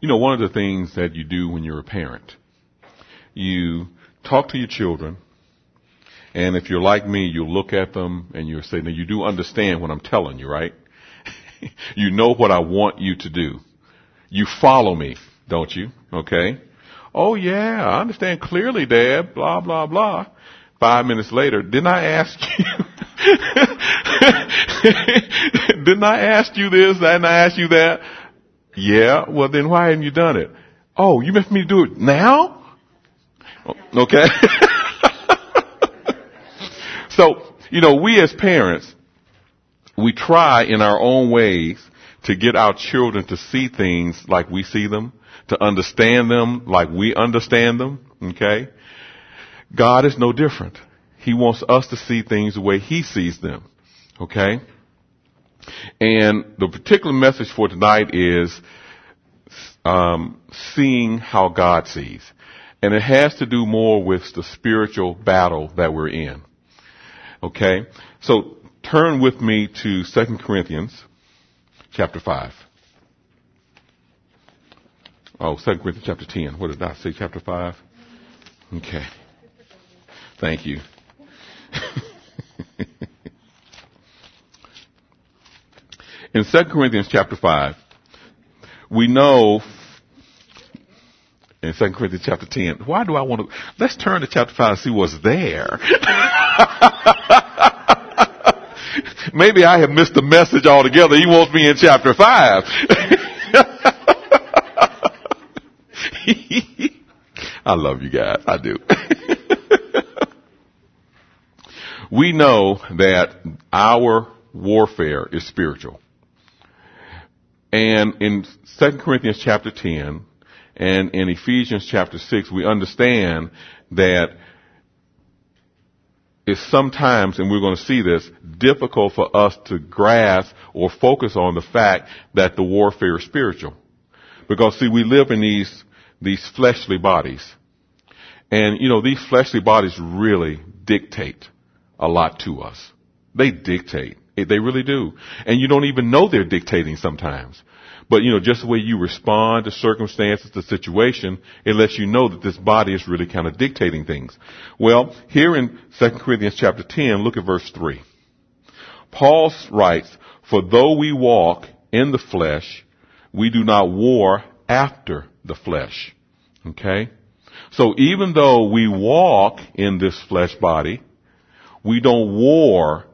One of the things that you do when you're a parent, you talk to your children, and if you're like me, you'll look at them and you'll say, now you do understand what I'm telling you, right? You know what I want you to do. You follow me, don't you? Okay? Oh yeah, I understand clearly, Dad, blah, blah, blah. 5 minutes later, didn't I ask you? Didn't I ask you this? Didn't I ask you that? Yeah, well then why haven't you done it? Oh, you meant me to do it now? Okay. So, we as parents, we try in our own ways to get our children to see things like we see them, to understand them like we understand them, okay? God is no different. He wants us to see things the way He sees them, okay? And the particular message for tonight is seeing how God sees. And it has to do more with the spiritual battle that we're in. Okay? So turn with me to 2 Corinthians chapter 5. Oh, 2 Corinthians chapter 10. What did I say? Chapter 5? Okay. Thank you. In 2 Corinthians chapter 5, we know, in 2 Corinthians chapter 10, why do I want to, let's turn to chapter 5 and see what's there. Maybe I have missed the message altogether. He wants me in chapter 5. I love you guys. I do. We know that our warfare is spiritual. And in 2 Corinthians chapter 10 and in Ephesians chapter 6, we understand that it's sometimes, and we're going to see this, difficult for us to grasp or focus on the fact that the warfare is spiritual. Because, see, we live in these fleshly bodies. And, these fleshly bodies really dictate a lot to us. They dictate. They really do. And you don't even know they're dictating sometimes. But, just the way you respond to circumstances, to situation, it lets you know that this body is really kind of dictating things. Well, here in 2 Corinthians chapter 10, look at verse 3. Paul writes, "For though we walk in the flesh, we do not war after the flesh." Okay? So even though we walk in this flesh body, we don't war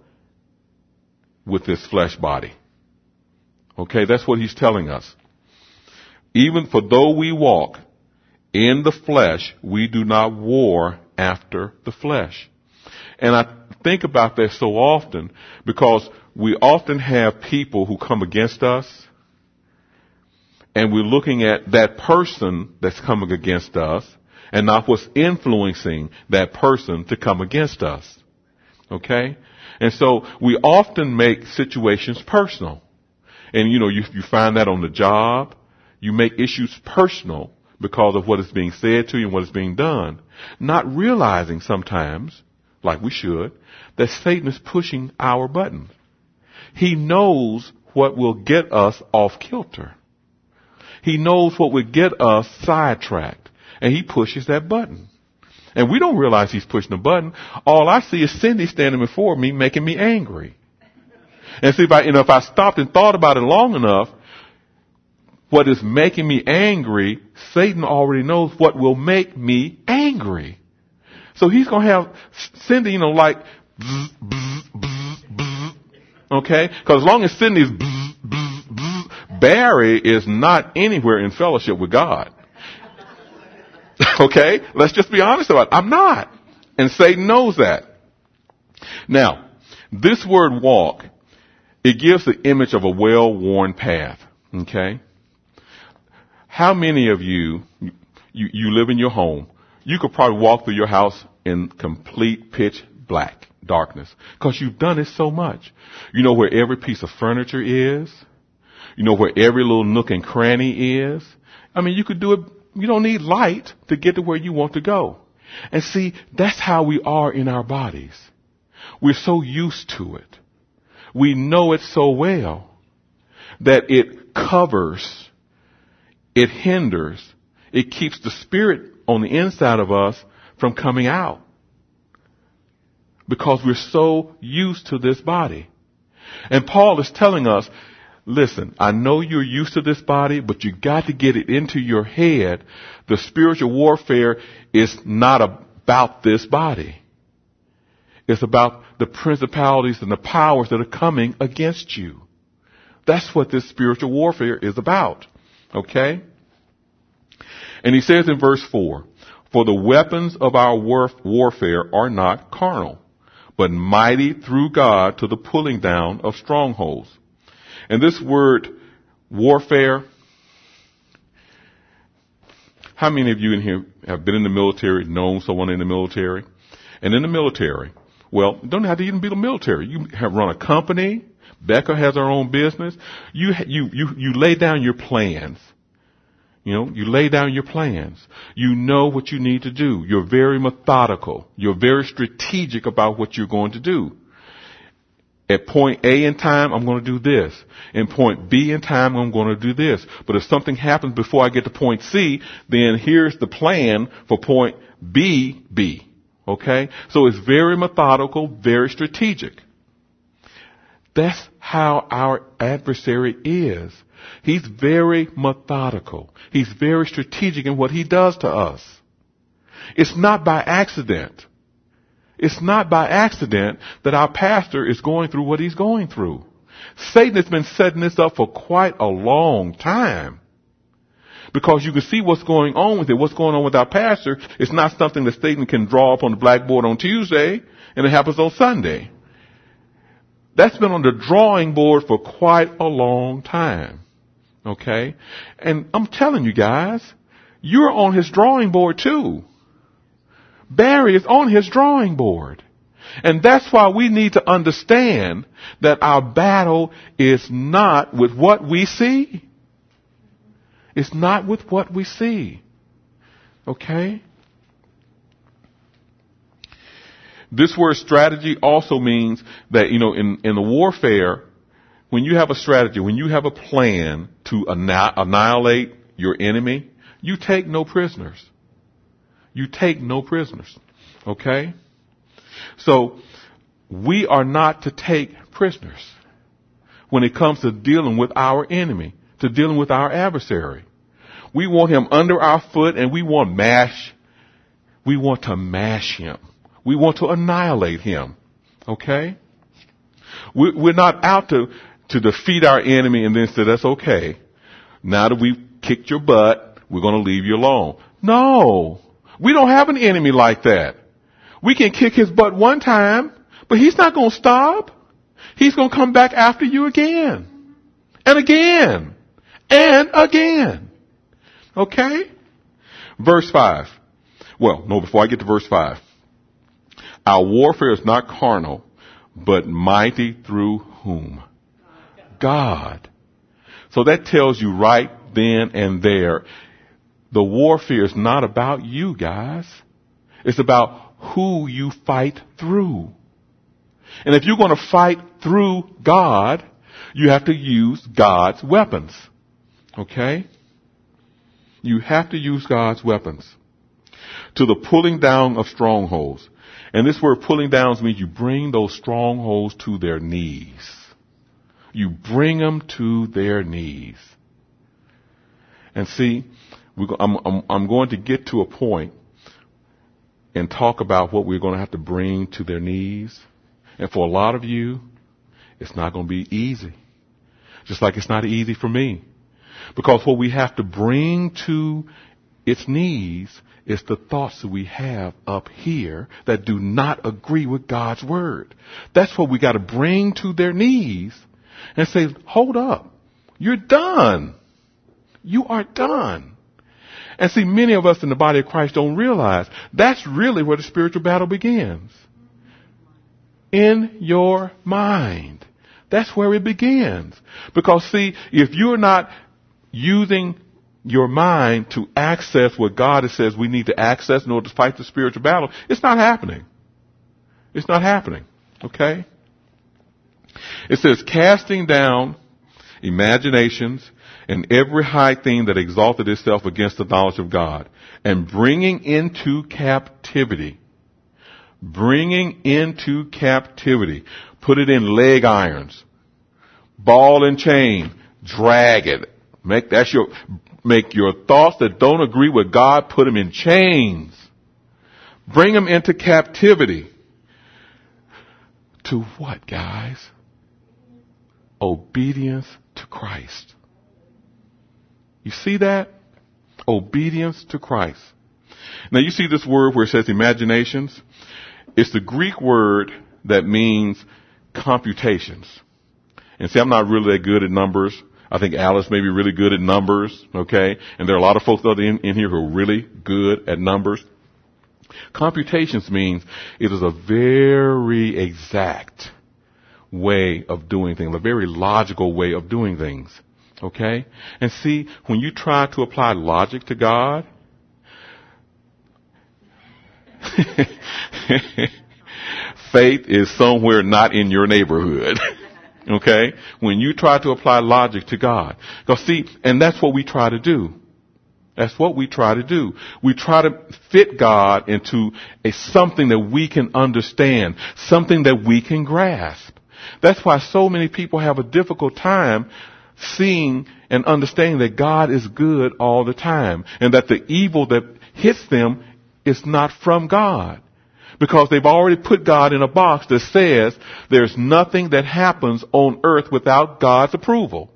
with this flesh body. Okay, that's what he's telling us. Even for though we walk in the flesh, we do not war after the flesh. And I think about that so often because we often have people who come against us and we're looking at that person that's coming against us and not what's influencing that person to come against us. Okay? And so we often make situations personal. And, you find that on the job. You make issues personal because of what is being said to you and what is being done. Not realizing sometimes, like we should, that Satan is pushing our buttons. He knows what will get us off kilter. He knows what will get us sidetracked. And he pushes that button. And we don't realize he's pushing the button. All I see is Cindy standing before me making me angry. And see, if I stopped and thought about it long enough, what is making me angry, Satan already knows what will make me angry. So he's going to have Cindy, like, bzz, bzz, bzz, bzz, okay? Because as long as Cindy's bzz, bzz, bzz, Barry is not anywhere in fellowship with God. Okay? Let's just be honest about it. I'm not. And Satan knows that. Now, this word walk, it gives the image of a well-worn path. Okay? How many of you live in your home? You could probably walk through your house in complete pitch black darkness because you've done it so much. You know where every piece of furniture is. You know where every little nook and cranny is. I mean, you could do it. You don't need light to get to where you want to go. And see, that's how we are in our bodies. We're so used to it. We know it so well that it covers it hinders, it keeps the spirit on the inside of us from coming out. Because we're so used to this body. And Paul is telling us, listen, I know you're used to this body, but you got to get it into your head. The spiritual warfare is not about this body. It's about the principalities and the powers that are coming against you. That's what this spiritual warfare is about. Okay? And he says in verse 4, for the weapons of our warfare are not carnal, but mighty through God to the pulling down of strongholds. And this word warfare, how many of you in here have been in the military, known someone in the military? And in the military, well, don't have to even be the military. You have run a company. Becca has her own business. You lay down your plans. You lay down your plans. You know what you need to do. You're very methodical. You're very strategic about what you're going to do. At point A in time, I'm going to do this. In point B in time, I'm going to do this. But if something happens before I get to point C, then here's the plan for point B. Okay? So it's very methodical, very strategic. That's how our adversary is. He's very methodical. He's very strategic in what he does to us. It's not by accident. It's not by accident that our pastor is going through what he's going through. Satan has been setting this up for quite a long time. Because you can see what's going on with it. What's going on with our pastor is not something that Satan can draw up on the blackboard on Tuesday and it happens on Sunday. That's been on the drawing board for quite a long time. Okay? And I'm telling you guys, you're on his drawing board too. Barry is on his drawing board. And that's why we need to understand that our battle is not with what we see. It's not with what we see. Okay? This word strategy also means that, in the warfare, when you have a strategy, when you have a plan to annihilate your enemy, you take no prisoners. You take no prisoners. Okay? So, we are not to take prisoners when it comes to dealing with our enemy, to dealing with our adversary. We want him under our foot and we want to mash him. We want to annihilate him. Okay? We're not out to defeat our enemy and then say, that's okay. Now that we've kicked your butt, we're going to leave you alone. No. We don't have an enemy like that. We can kick his butt one time, but he's not going to stop. He's going to come back after you again. And again. And again. Okay? Verse 5. Well, no, before I get to verse 5. Our warfare is not carnal, but mighty through whom? God. So that tells you right then and there, the warfare is not about you guys. It's about who you fight through. And if you're going to fight through God, you have to use God's weapons. Okay? You have to use God's weapons. To the pulling down of strongholds. And this word pulling down means you bring those strongholds to their knees. You bring them to their knees. And see, I'm going to get to a point and talk about what we're going to have to bring to their knees. And for a lot of you, it's not going to be easy. Just like it's not easy for me. Because what we have to bring to its knees is the thoughts that we have up here that do not agree with God's word. That's what we got to bring to their knees and say, hold up. You're done. You are done. And see, many of us in the body of Christ don't realize that's really where the spiritual battle begins. In your mind. That's where it begins. Because see, if you're not using your mind to access what God says we need to access in order to fight the spiritual battle, it's not happening. It's not happening. Okay? It says casting down imaginations and every high thing that exalted itself against the knowledge of God, and bringing into captivity, put it in leg irons, ball and chain, drag it. Make your thoughts that don't agree with God, put them in chains. Bring them into captivity. To what, guys? Obedience to Christ. You see that? Obedience to Christ. Now you see this word where it says imaginations? It's the Greek word that means computations. And see, I'm not really that good at numbers. I think Alice may be really good at numbers, okay? And there are a lot of folks in here who are really good at numbers. Computations means it is a very exact way of doing things, a very logical way of doing things, okay? And see, when you try to apply logic to God, faith is somewhere not in your neighborhood. Okay? When you try to apply logic to God. Because see, and that's what we try to do. That's what we try to do. We try to fit God into something that we can understand, something that we can grasp. That's why so many people have a difficult time seeing and understanding that God is good all the time, and that the evil that hits them is not from God. Because they've already put God in a box that says there's nothing that happens on earth without God's approval.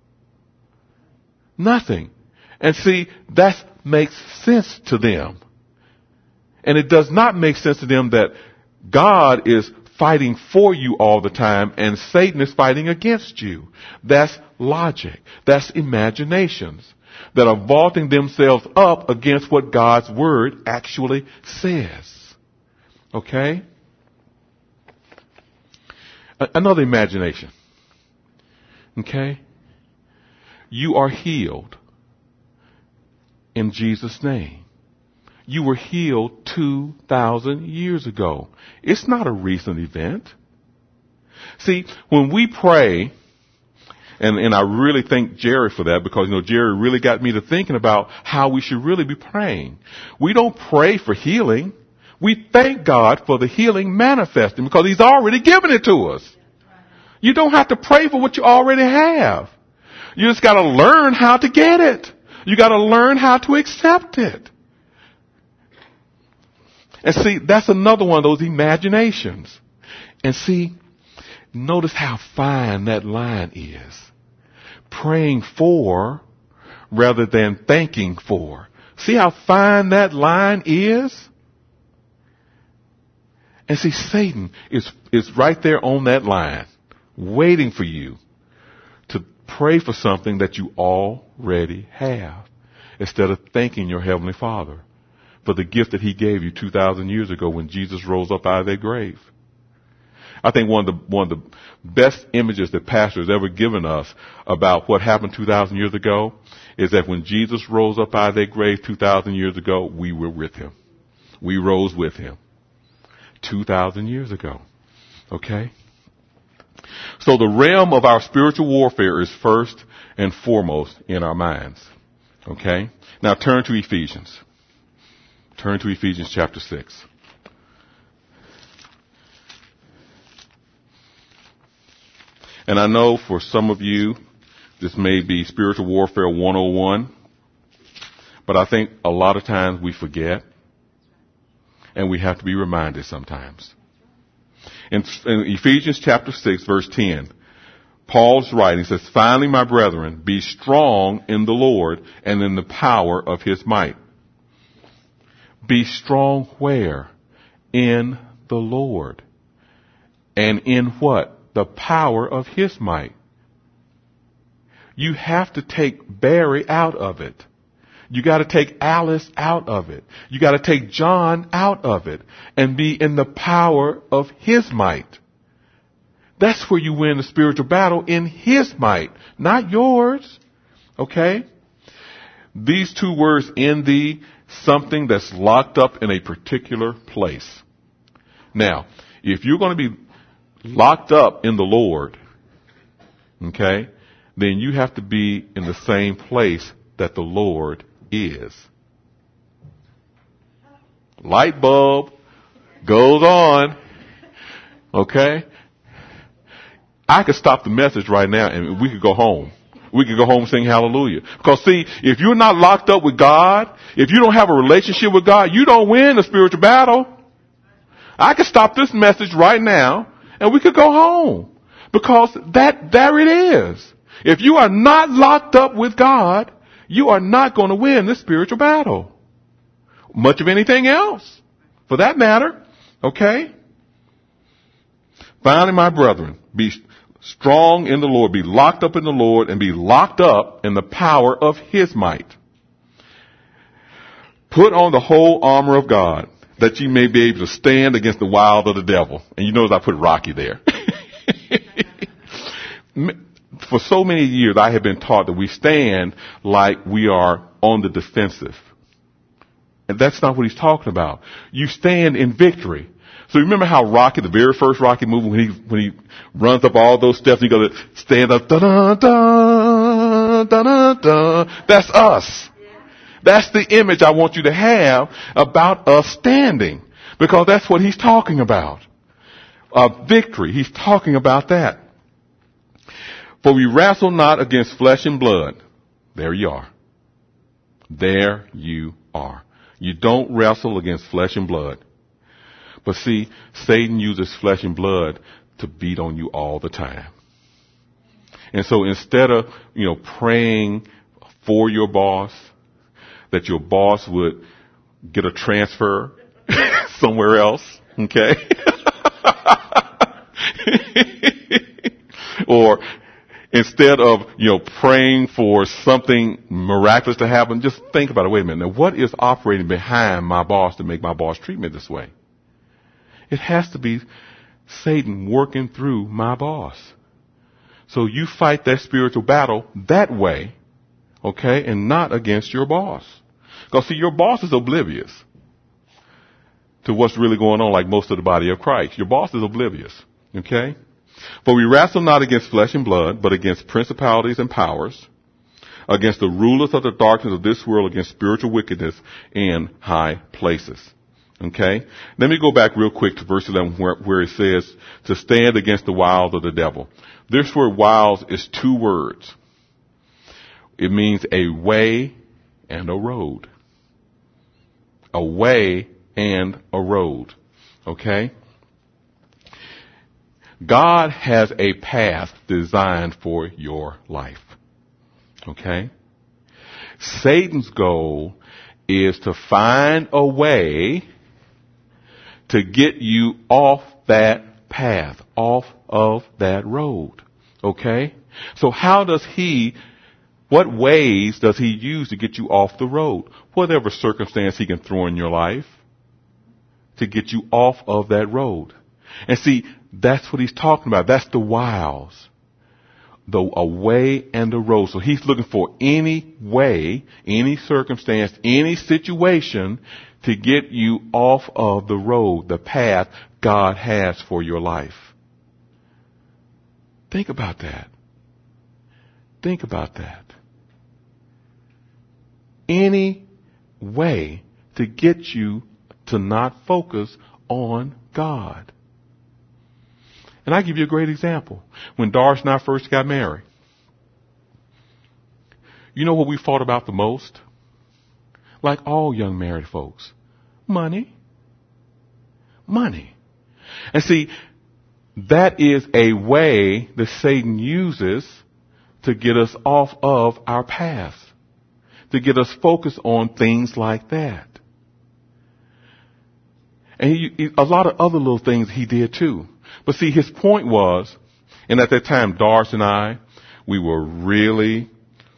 Nothing. And see, that makes sense to them. And it does not make sense to them that God is fighting for you all the time and Satan is fighting against you. That's logic. That's imaginations that are vaulting themselves up against what God's word actually says. Okay? Another imagination. Okay? You are healed in Jesus' name. You were healed 2,000 years ago. It's not a recent event. See, when we pray, and I really thank Jerry for that because, Jerry really got me to thinking about how we should really be praying. We don't pray for healing. We thank God for the healing manifesting because He's already given it to us. You don't have to pray for what you already have. You just got to learn how to get it. You got to learn how to accept it. And see, that's another one of those imaginations. And see, notice how fine that line is. Praying for rather than thanking for. See how fine that line is? And see, Satan is right there on that line, waiting for you to pray for something that you already have, instead of thanking your Heavenly Father for the gift that He gave you 2,000 years ago when Jesus rose up out of that grave. I think one of the best images that Pastor has ever given us about what happened 2,000 years ago is that when Jesus rose up out of that grave 2,000 years ago, we were with Him. We rose with Him. 2,000 years ago. Okay? So the realm of our spiritual warfare is first and foremost in our minds. Okay? Now turn to Ephesians. Turn to Ephesians chapter 6. And I know for some of you, this may be spiritual warfare 101, but I think a lot of times we forget. And we have to be reminded sometimes. In Ephesians chapter 6, verse 10, Paul's writing says, "Finally, my brethren, be strong in the Lord and in the power of His might." Be strong where? In the Lord. And in what? The power of His might. You have to take Barry out of it. You got to take Alice out of it. You got to take John out of it and be in the power of His might. That's where you win the spiritual battle, in His might, not yours. Okay? These two words, in thee, something that's locked up in a particular place. Now, if you're going to be locked up in the Lord, okay, then you have to be in the same place that the Lord is. Light bulb goes on. Okay? I could stop the message right now and we could go home. We could go home and sing hallelujah. Because see, if you're not locked up with God, if you don't have a relationship with God, you don't win the spiritual battle. I could stop this message right now and we could go home. Because there it is. If you are not locked up with God, you are not going to win this spiritual battle. Much of anything else, for that matter. Okay? Finally, my brethren, be strong in the Lord, be locked up in the Lord, and be locked up in the power of His might. Put on the whole armor of God, that ye may be able to stand against the wiles of the devil. And you notice I put Rocky there. For so many years, I have been taught that we stand like we are on the defensive. And that's not what he's talking about. You stand in victory. So remember how Rocky, the very first Rocky movie, when he runs up all those steps, he goes, stand up, da-da-da, da-da-da. That's us. That's the image I want you to have about us standing. Because that's what he's talking about. Victory. He's talking about that. For we wrestle not against flesh and blood. There you are. There you are. You don't wrestle against flesh and blood. But see, Satan uses flesh and blood to beat on you all the time. And so instead of, praying for your boss, that your boss would get a transfer somewhere else, okay? Or instead of, praying for something miraculous to happen, just think about it. Wait a minute. Now, what is operating behind my boss to make my boss treat me this way? It has to be Satan working through my boss. So you fight that spiritual battle that way, okay, and not against your boss. Because see, your boss is oblivious to what's really going on, like most of the body of Christ. Your boss is oblivious, okay? For we wrestle not against flesh and blood, but against principalities and powers, against the rulers of the darkness of this world, against spiritual wickedness in high places. Okay? Let me go back real quick to verse 11 where it says to stand against the wiles of the devil. This word wiles is two words. It means a way and a road. A way and a road. Okay? God has a path designed for your life. Okay? Satan's goal is to find a way to get you off that path, off of that road. Okay? So what ways does he use to get you off the road? Whatever circumstance he can throw in your life to get you off of that road. And see, that's what he's talking about. That's the wiles. A way and a road. So he's looking for any way, any circumstance, any situation to get you off of the road, the path God has for your life. Think about that. Think about that. Any way to get you to not focus on God. And I give you a great example. When Doris and I first got married, you know what we fought about the most? Like all young married folks. Money. Money. And see, that is a way that Satan uses to get us off of our path. To get us focused on things like that. And a lot of other little things he did too. But see, his point was, and at that time, Doris and I, we were really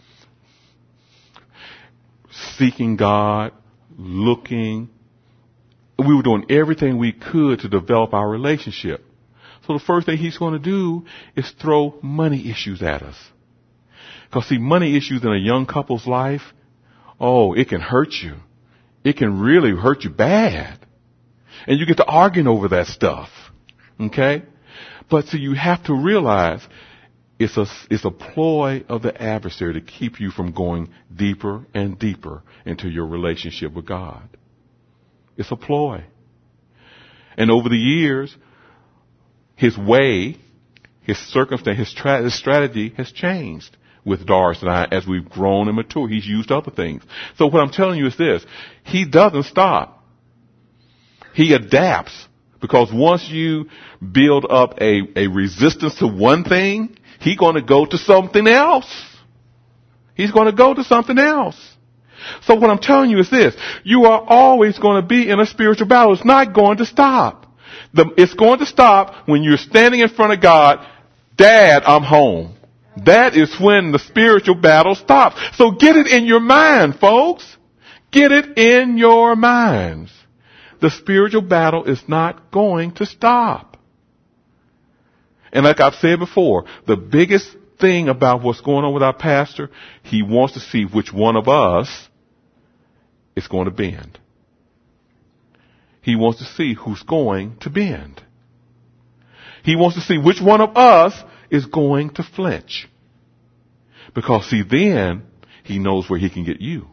seeking God, looking. We were doing everything we could to develop our relationship. So the first thing he's going to do is throw money issues at us. Because see, money issues in a young couple's life, it can hurt you. It can really hurt you bad. And you get to arguing over that stuff. Okay? But so you have to realize It's a ploy of the adversary to keep you from going deeper and deeper into your relationship with God. It's a ploy. And over the years, his way, his circumstance, his strategy has changed with Doris and I as we've grown and matured. He's used other things. So what I'm telling you is this. He doesn't stop. He adapts. Because once you build up a resistance to one thing, he's going to go to something else. He's going to go to something else. So what I'm telling you is this. You are always going to be in a spiritual battle. It's not going to stop. It's going to stop when you're standing in front of God. Dad, I'm home. That is when the spiritual battle stops. So get it in your mind, folks. Get it in your minds. The spiritual battle is not going to stop. And like I've said before, the biggest thing about what's going on with our pastor, he wants to see which one of us is going to bend. He wants to see who's going to bend. He wants to see which one of us is going to flinch. Because see, then he knows where he can get you.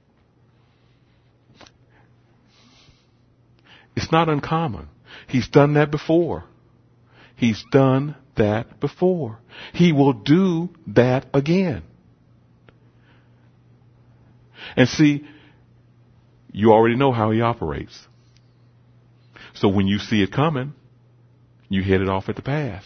It's not uncommon. He's done that before. He's done that before. He will do that again. And see, you already know how he operates. So when you see it coming, you hit it off at the pass.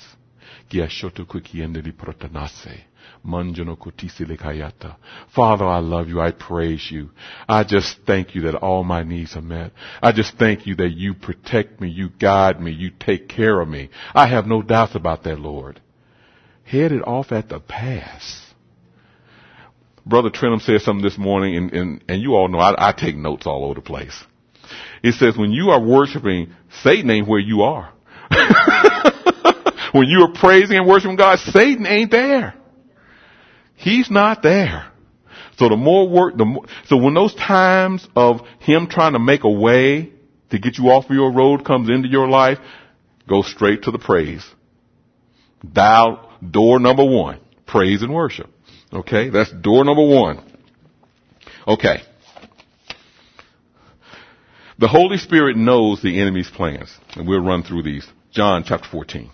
Father, I love you. I praise you. I just thank you that all my needs are met. I just thank you that you protect me, you guide me, you take care of me. I have no doubts about that, Lord. Head it off at the pass. Brother Trenum said something this morning, and you all know I take notes all over the place. It says when you are worshiping, Satan ain't where you are. When you are praising and worshiping God, Satan ain't there. He's not there. So the more work, so when those times of him trying to make a way to get you off of your road comes into your life, go straight to the praise. Dial door number 1, praise and worship. Okay, that's door number 1. Okay. The Holy Spirit knows the enemy's plans, and we'll run through these. John chapter 14.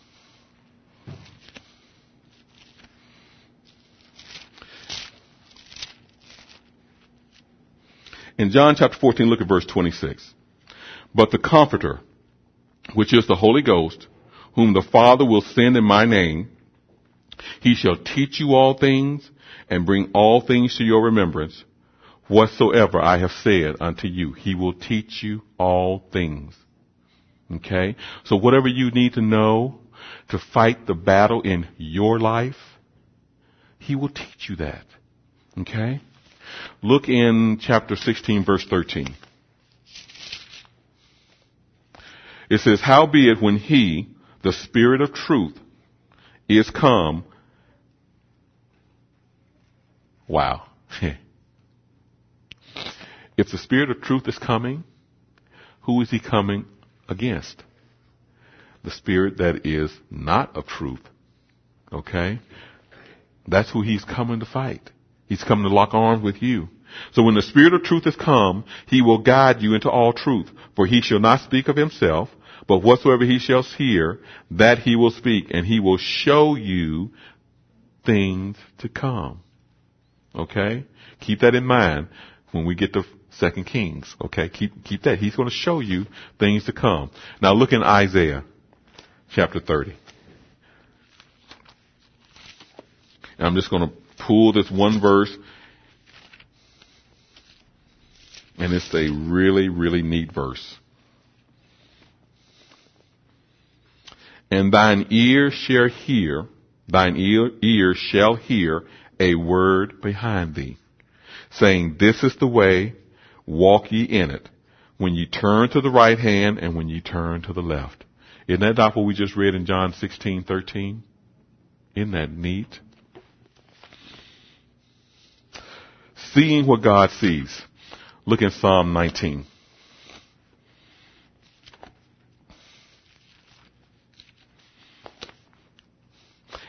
In John chapter 14, look at verse 26. But the Comforter, which is the Holy Ghost, whom the Father will send in my name, he shall teach you all things and bring all things to your remembrance, whatsoever I have said unto you. He will teach you all things. Okay? So whatever you need to know to fight the battle in your life, he will teach you that. Okay? Look in chapter 16, verse 13. It says, howbeit when he, the Spirit of truth, is come. Wow. If the Spirit of truth is coming, who is he coming against? The spirit that is not of truth. Okay? That's who he's coming to fight. He's coming to lock arms with you. So when the Spirit of truth is come, he will guide you into all truth. For he shall not speak of himself, but whatsoever he shall hear, that he will speak, and he will show you things to come. Okay? Keep that in mind when we get to 2 Kings. Okay? Keep that. He's going to show you things to come. Now look in Isaiah chapter 30. And I'm just going to pull this one verse, and it's a really, really neat verse. And thine ear shall hear a word behind thee, saying, this is the way, walk ye in it, when ye turn to the right hand and when ye turn to the left. Isn't that not what we just read in John 16:13? Isn't that neat? Seeing what God sees. Look in Psalm 19.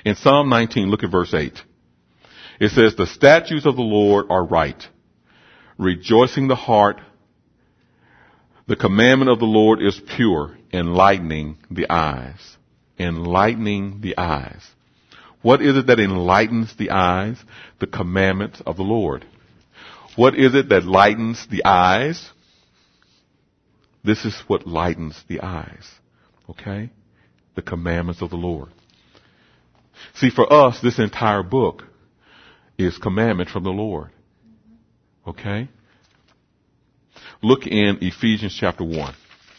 In Psalm 19, look at verse 8. It says, the statutes of the Lord are right, rejoicing the heart. The commandment of the Lord is pure, enlightening the eyes. Enlightening the eyes. What is it that enlightens the eyes? The commandments of the Lord. What is it that lightens the eyes? This is what lightens the eyes. Okay? The commandments of the Lord. See, for us, this entire book is commandment from the Lord. Okay? Look in Ephesians chapter 1.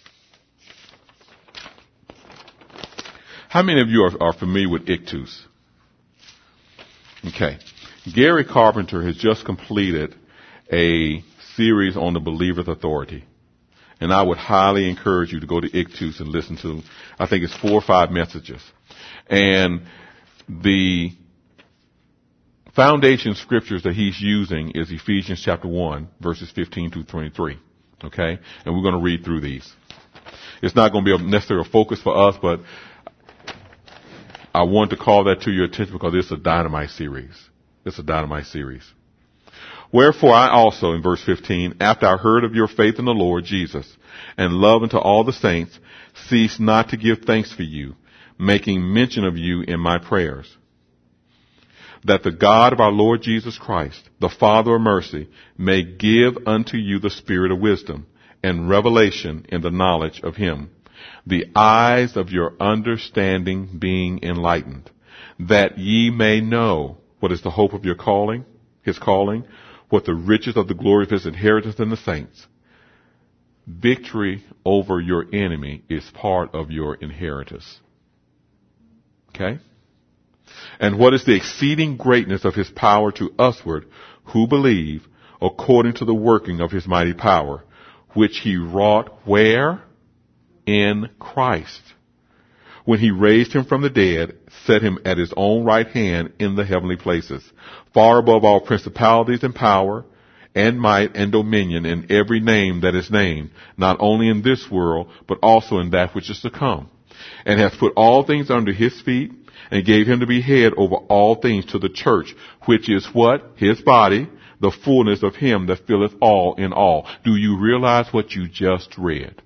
How many of you are familiar with ictus? Okay. Gary Carpenter has just completed a series on the believer's authority. And I would highly encourage you to go to ictus and listen to, I think it's 4 or 5 messages. And the foundation scriptures that he's using is Ephesians chapter 1, verses 15 through 23. Okay? And we're going to read through these. It's not going to be necessarily a focus for us, but I want to call that to your attention because it's a dynamite series. It's a dynamite series. Wherefore I also, in verse 15, after I heard of your faith in the Lord Jesus and love unto all the saints, cease not to give thanks for you, making mention of you in my prayers, that the God of our Lord Jesus Christ, the Father of mercy, may give unto you the spirit of wisdom and revelation in the knowledge of him, the eyes of your understanding being enlightened, that ye may know what is the hope of your calling, his calling, what the riches of the glory of his inheritance in the saints. Victory over your enemy is part of your inheritance. Okay? And what is the exceeding greatness of his power to usward who believe, according to the working of his mighty power, which he wrought where? In Christ. When he raised him from the dead, set him at his own right hand in the heavenly places, far above all principalities and power and might and dominion and every name that is named, not only in this world, but also in that which is to come, and hath put all things under his feet, and gave him to be head over all things to the church, which is what? His body, the fullness of him that filleth all in all. Do you realize what you just read?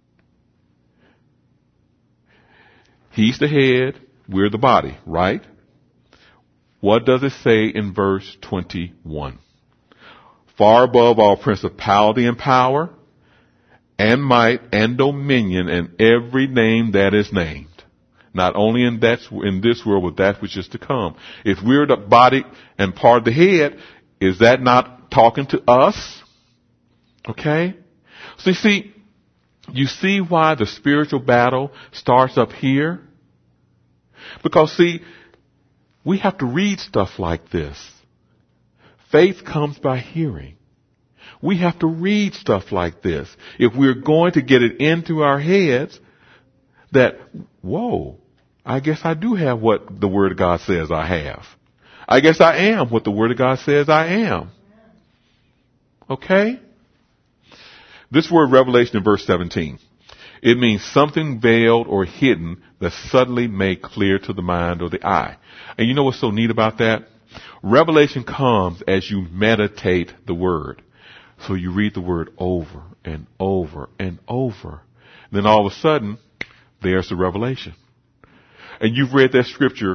He's the head, we're the body, right? What does it say in verse 21? Far above all principality and power and might and dominion and every name that is named. Not only in this world, but that which is to come. If we're the body and part of the head, is that not talking to us? Okay? So you see why the spiritual battle starts up here? Because we have to read stuff like this. Faith comes by hearing. We have to read stuff like this. If we're going to get it into our heads that, whoa, I guess I do have what the Word of God says I have. I guess I am what the Word of God says I am. Okay? This word revelation in verse 17. It means something veiled or hidden that's suddenly made clear to the mind or the eye. And you know what's so neat about that? Revelation comes as you meditate the Word. So you read the Word over and over and over. Then all of a sudden, there's the revelation. And you've read that scripture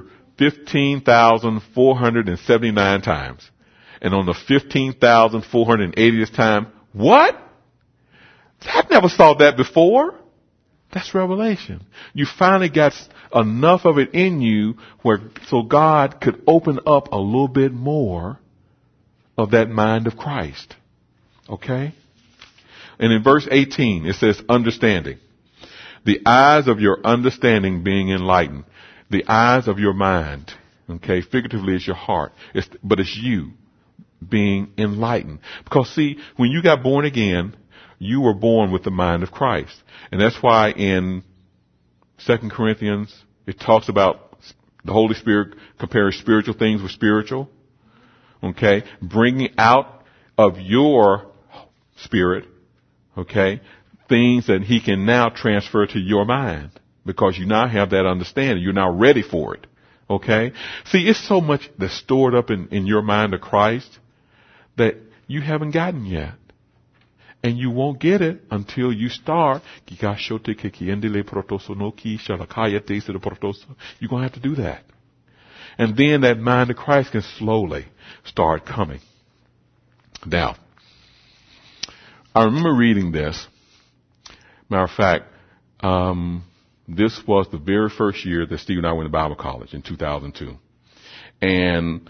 15,479 times. And on the 15,480th time, what? I never saw that before. That's revelation. You finally got enough of it in you so God could open up a little bit more of that mind of Christ. Okay? And in verse 18, it says understanding. The eyes of your understanding being enlightened. The eyes of your mind. Okay? Figuratively, it's your heart. But it's you being enlightened. Because see, when you got born again, you were born with the mind of Christ. And that's why in 2 Corinthians, it talks about the Holy Spirit comparing spiritual things with spiritual. Okay? Bringing out of your spirit, okay, things that he can now transfer to your mind. Because you now have that understanding. You're now ready for it. Okay? See, it's so much that's stored up in your mind of Christ that you haven't gotten yet. And you won't get it until you start. You're going to have to do that. And then that mind of Christ can slowly start coming. Now, I remember reading this. Matter of fact, this was the very first year that Steve and I went to Bible college in 2002. And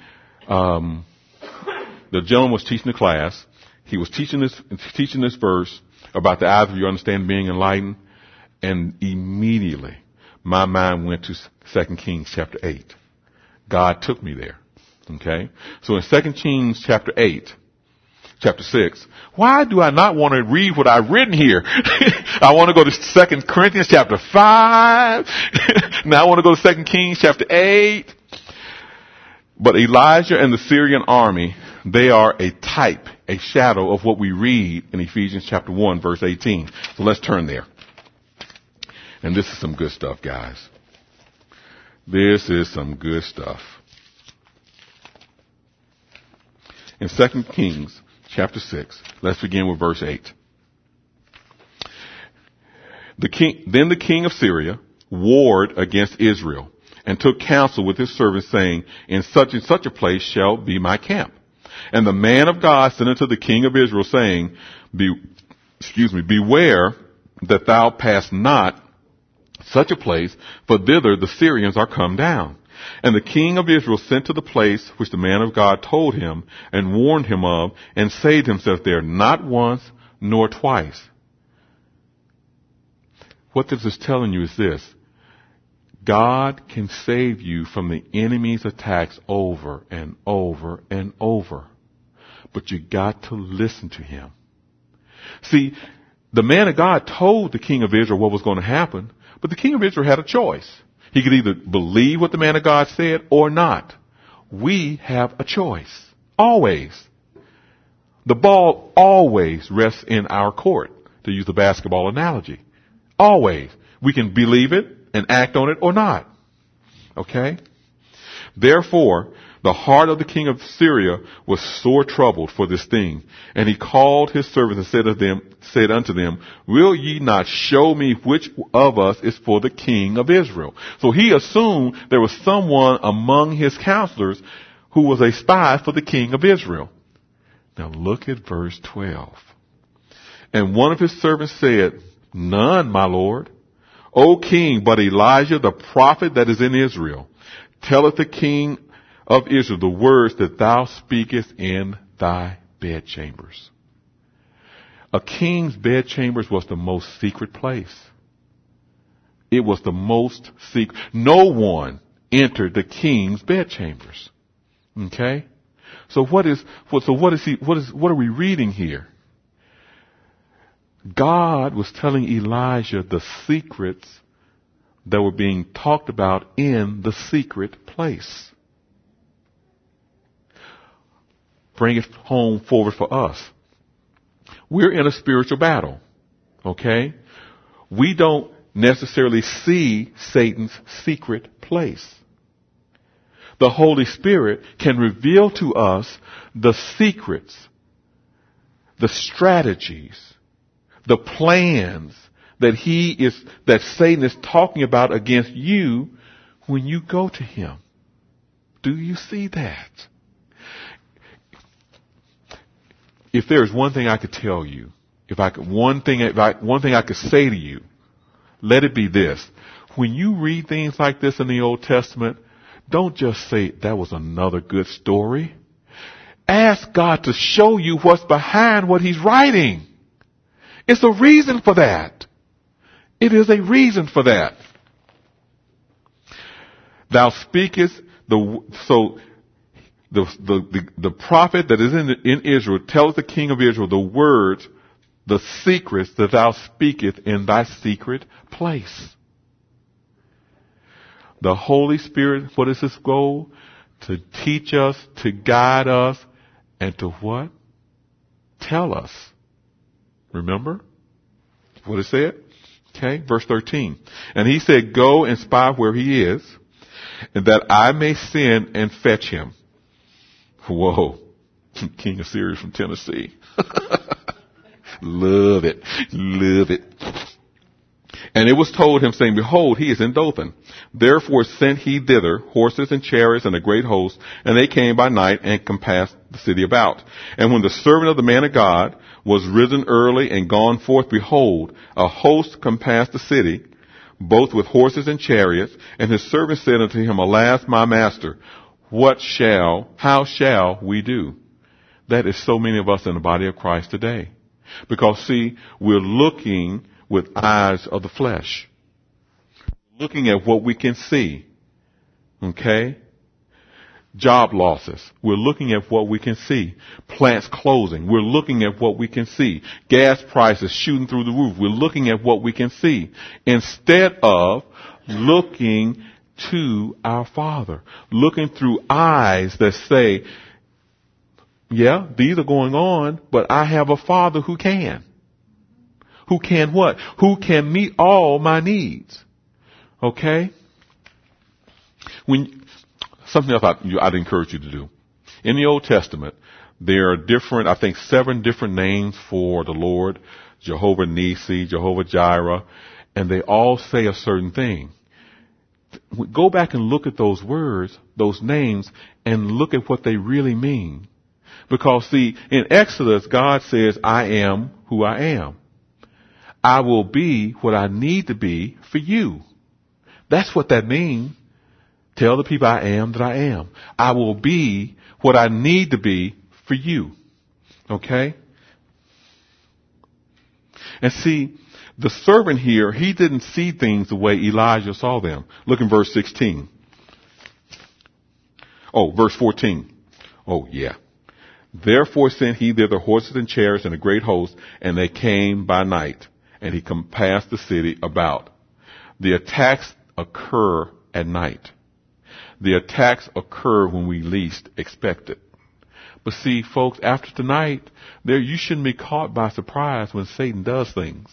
the gentleman was teaching the class. He was teaching this verse about the eyes of your understanding being enlightened, and immediately my mind went to 2 Kings chapter 8. God took me there. Okay? So in 2 Kings chapter 6, why do I not want to read what I've written here? I want to go to 2 Corinthians chapter 5. Now I want to go to 2 Kings chapter 8. But Elijah and the Syrian army, they are a type, a shadow of what we read in Ephesians chapter 1 verse 18. So let's turn there. And this is some good stuff, guys. This is some good stuff. In 2 Kings chapter 6, let's begin with verse 8. Then the king of Syria warred against Israel and took counsel with his servants, saying, in such and such a place shall be my camp. And the man of God sent unto the king of Israel, saying, beware that thou pass not such a place, for thither the Syrians are come down. And the king of Israel sent to the place which the man of God told him, and warned him of, and saved himself there not once nor twice. What this is telling you is this: God can save you from the enemy's attacks over and over and over. But you got to listen to him. See, the man of God told the king of Israel what was going to happen, but the king of Israel had a choice. He could either believe what the man of God said or not. We have a choice. Always. The ball always rests in our court, to use the basketball analogy. Always. We can believe it and act on it or not. Okay? Therefore, the heart of the king of Syria was sore troubled for this thing. And he called his servants and said unto them, will ye not show me which of us is for the king of Israel? So he assumed there was someone among his counselors who was a spy for the king of Israel. Now look at verse 12. And one of his servants said, none, my lord. O king, but Elijah the prophet that is in Israel telleth the king of Israel the words that thou speakest in thy bedchambers. A king's bedchambers was the most secret place. It was the most secret. No one entered the king's bedchambers. Okay? So what are we reading here? God was telling Elijah the secrets that were being talked about in the secret place. Bring it home forward for us. We're in a spiritual battle. Okay? We don't necessarily see Satan's secret place. The Holy Spirit can reveal to us the secrets, the strategies, the plans that Satan is talking about against you when you go to him. Do you see that? If there's one thing I could tell you, one thing I could say to you, let it be this. When you read things like this in the Old Testament, don't just say, that was another good story. Ask God to show you what's behind what he's writing. It's a reason for that. It is a reason for that. Thou speakest the prophet that is in Israel tells the king of Israel the words, the secrets that thou speakest in thy secret place. The Holy Spirit, what is his goal? To teach us, to guide us, and to what? Tell us. Remember what it said? Okay, verse 13. And he said, go and spy where he is, and that I may send and fetch him. Whoa. King of Syria from Tennessee. Love it. Love it. And it was told him, saying, behold, he is in Dothan. Therefore sent he thither horses and chariots and a great host, and they came by night and compassed the city about. And when the servant of the man of God was risen early and gone forth, behold, a host compassed the city, both with horses and chariots. And his servant said unto him, alas, my master, how shall we do? That is so many of us in the body of Christ today. Because see, we're looking with eyes of the flesh. Looking at what we can see. Okay? Job losses. We're looking at what we can see. Plants closing. We're looking at what we can see. Gas prices shooting through the roof. We're looking at what we can see. Instead of looking to our Father. Looking through eyes that say, yeah, these are going on, but I have a Father who can. Who can what? Who can meet all my needs. Okay? Something else I'd encourage you to do. In the Old Testament, there are 7 different names for the Lord. Jehovah Nisi, Jehovah Jireh, and they all say a certain thing. Go back and look at those words, those names, and look at what they really mean. Because see, in Exodus, God says, I am who I am. I will be what I need to be for you. That's what that means. Tell the people I am that I am. I will be what I need to be for you. Okay? And see, the servant here, he didn't see things the way Elijah saw them. Look in verse 16. Verse 14. Oh, yeah. Therefore sent he thither horses and chariots and a great host, and they came by night, and he compassed the city about. The attacks occur at night. The attacks occur when we least expect it. But see, folks, after tonight, you shouldn't be caught by surprise when Satan does things.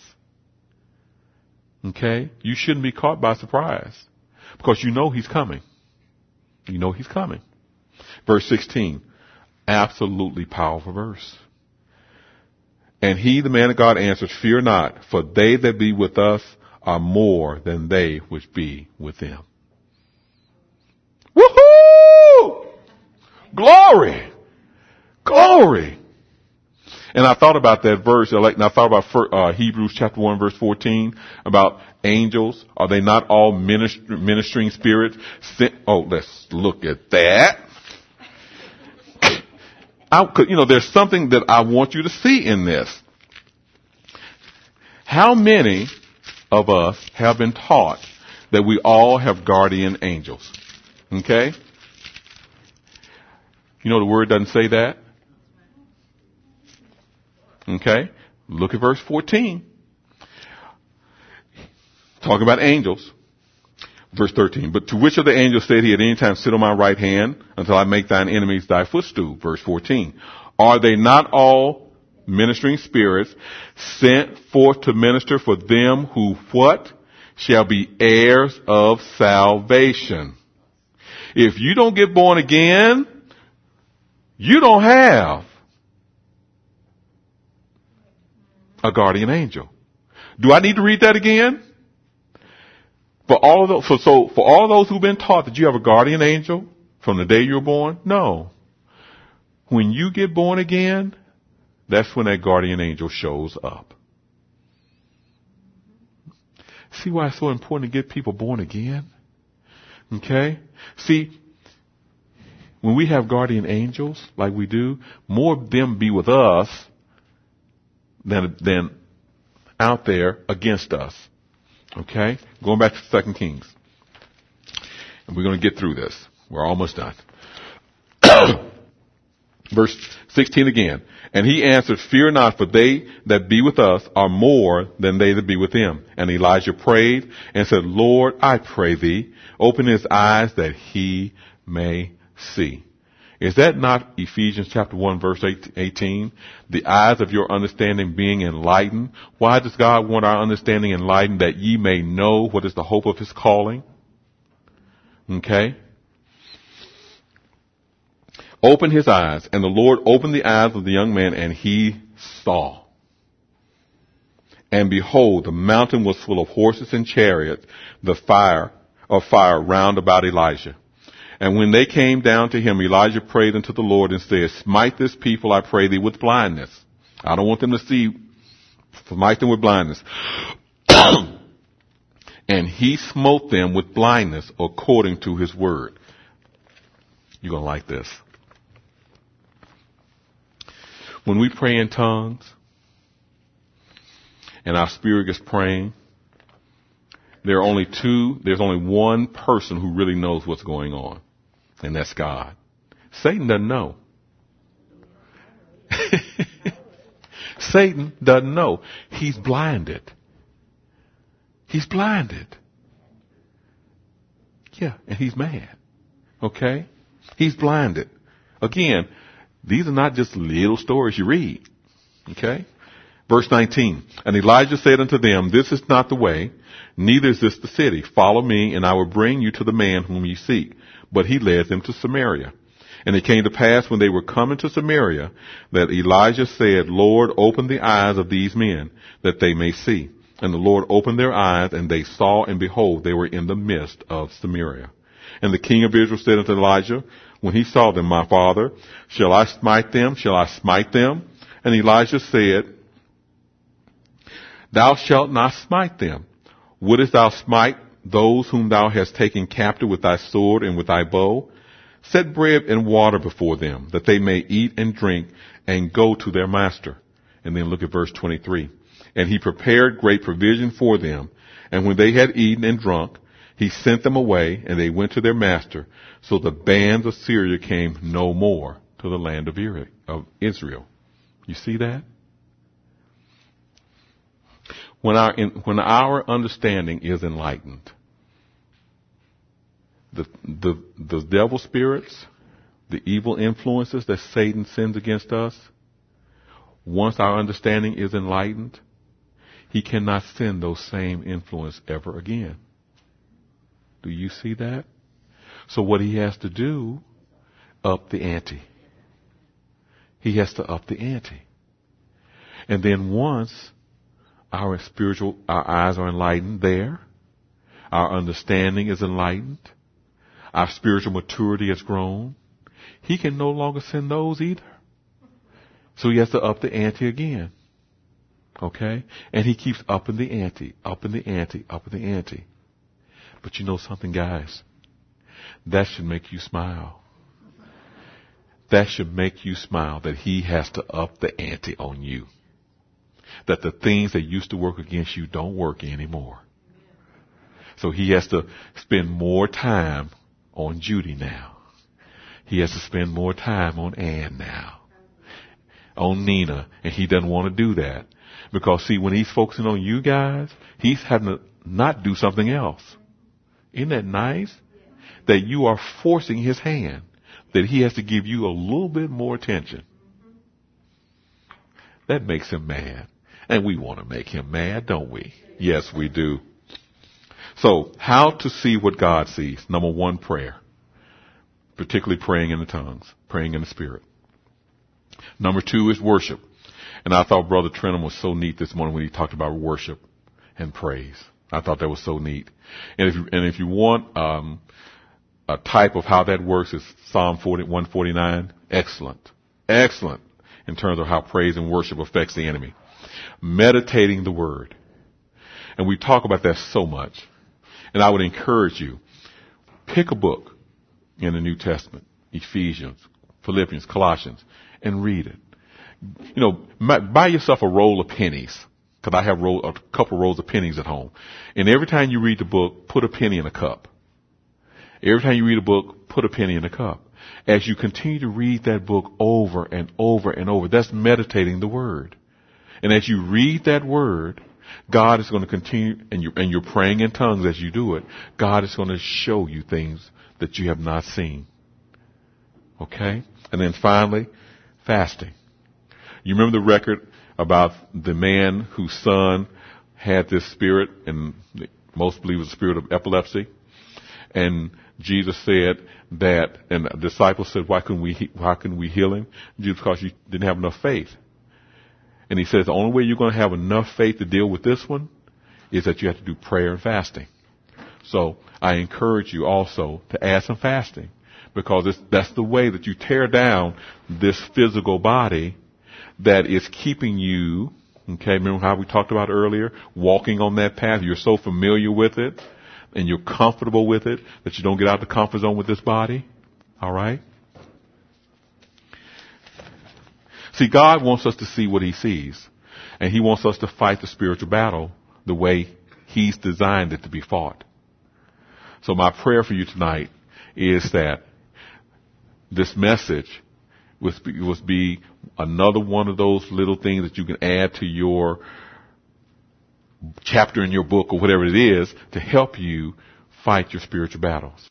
Okay? You shouldn't be caught by surprise. Because you know he's coming. You know he's coming. Verse 16. Absolutely powerful verse. And he, the man of God, answered, fear not, for they that be with us are more than they which be with them. Woohoo! Glory! Glory! And I thought about that verse, and I thought about Hebrews chapter 1 verse 14, about angels. Are they not all ministering spirits? Let's look at that. There's something that I want you to see in this. How many of us have been taught that we all have guardian angels? Okay? The word doesn't say that. Okay? Look at verse 14. Talking about angels. Verse 13. But to which of the angels said he at any time, sit on my right hand until I make thine enemies thy footstool? Verse 14. Are they not all ministering spirits sent forth to minister for them who what? Shall be heirs of salvation. If you don't get born again, you don't have a guardian angel. Do I need to read that again? For all of those, for all those who've been taught that you have a guardian angel from the day you were born, no. When you get born again, that's when that guardian angel shows up. See why it's so important to get people born again? Okay? See, when we have guardian angels like we do, more of them be with us than out there against us. Okay? Going back to 2 Kings. And we're going to get through this. We're almost done. Verse 16 again. And he answered, fear not, for they that be with us are more than they that be with him. And Elijah prayed and said, Lord, I pray thee, open his eyes that he may see. Is that not Ephesians chapter 1 verse 18? The eyes of your understanding being enlightened. Why does God want our understanding enlightened? That ye may know what is the hope of his calling. Okay? Opened his eyes, and the Lord opened the eyes of the young man, and he saw. And behold, the mountain was full of horses and chariots, the fire round about Elijah. And when they came down to him, Elijah prayed unto the Lord and said, smite this people, I pray thee, with blindness. I don't want them to see. Smite them with blindness. And he smote them with blindness according to his word. You're going to like this. When we pray in tongues and our spirit is praying, there's only one person who really knows what's going on, and that's God. Satan doesn't know. Satan doesn't know. He's blinded. He's blinded. Yeah, and he's mad. Okay? He's blinded. Again, these are not just little stories you read. Okay? Verse 19. And Elijah said unto them, this is not the way, neither is this the city. Follow me, and I will bring you to the man whom ye seek. But he led them to Samaria. And it came to pass when they were coming to Samaria that Elijah said, Lord, open the eyes of these men that they may see. And the Lord opened their eyes, and they saw, and behold, they were in the midst of Samaria. And the king of Israel said unto Elijah, when he saw them, my father, shall I smite them? Shall I smite them? And Elijah said, thou shalt not smite them. Wouldest thou smite those whom thou hast taken captive with thy sword and with thy bow? Set bread and water before them, that they may eat and drink and go to their master. And then look at verse 23. And he prepared great provision for them. And when they had eaten and drunk, he sent them away, and they went to their master. So the bands of Syria came no more to the land of Israel. You see that? When our understanding is enlightened, the devil spirits, the evil influences that Satan sends against us, once our understanding is enlightened, he cannot send those same influence ever again. Do you see that? So what he has to do, up the ante. He has to up the ante. And then once our eyes are enlightened there, our understanding is enlightened, our spiritual maturity has grown, he can no longer send those either. So he has to up the ante again. Okay? And he keeps upping the ante, upping the ante, upping the ante. But you know something, guys? That should make you smile. That should make you smile that he has to up the ante on you. That the things that used to work against you don't work anymore. So he has to spend more time on Judy now. He has to spend more time on Ann now. On Nina. And he doesn't want to do that. Because see, when he's focusing on you guys, he's having to not do something else. Isn't that nice? That you are forcing his hand. That he has to give you a little bit more attention. That makes him mad. And we want to make him mad, don't we? Yes, we do. So, how to see what God sees? Number one, prayer. Particularly praying in the tongues. Praying in the Spirit. Number two is worship. And I thought Brother Trenum was so neat this morning when he talked about worship and praise. I thought that was so neat. And if you want a type of how that works, is Psalm 149. Excellent. Excellent in terms of how praise and worship affects the enemy. Meditating the Word. And we talk about that so much. And I would encourage you, pick a book in the New Testament, Ephesians, Philippians, Colossians, and read it. You know, buy yourself a roll of pennies, because I have a couple rolls of pennies at home. And every time you read the book, put a penny in a cup. Every time you read a book, put a penny in a cup. As you continue to read that book over and over and over, that's meditating the Word. And as you read that Word, God is going to continue, and you're praying in tongues as you do it, God is going to show you things that you have not seen. Okay? And then finally, fasting. You remember the record about the man whose son had this spirit, and most believe it was a spirit of epilepsy? And Jesus said that, and the disciples said, why couldn't we heal him? Jesus, because you didn't have enough faith. And he says the only way you're going to have enough faith to deal with this one is that you have to do prayer and fasting. So I encourage you also to add some fasting, because that's the way that you tear down this physical body that is keeping you, okay, remember how we talked about earlier, walking on that path. You're so familiar with it and you're comfortable with it that you don't get out the comfort zone with this body. All right? See, God wants us to see what he sees, and he wants us to fight the spiritual battle the way he's designed it to be fought. So my prayer for you tonight is that this message was be another one of those little things that you can add to your chapter in your book or whatever it is to help you fight your spiritual battles.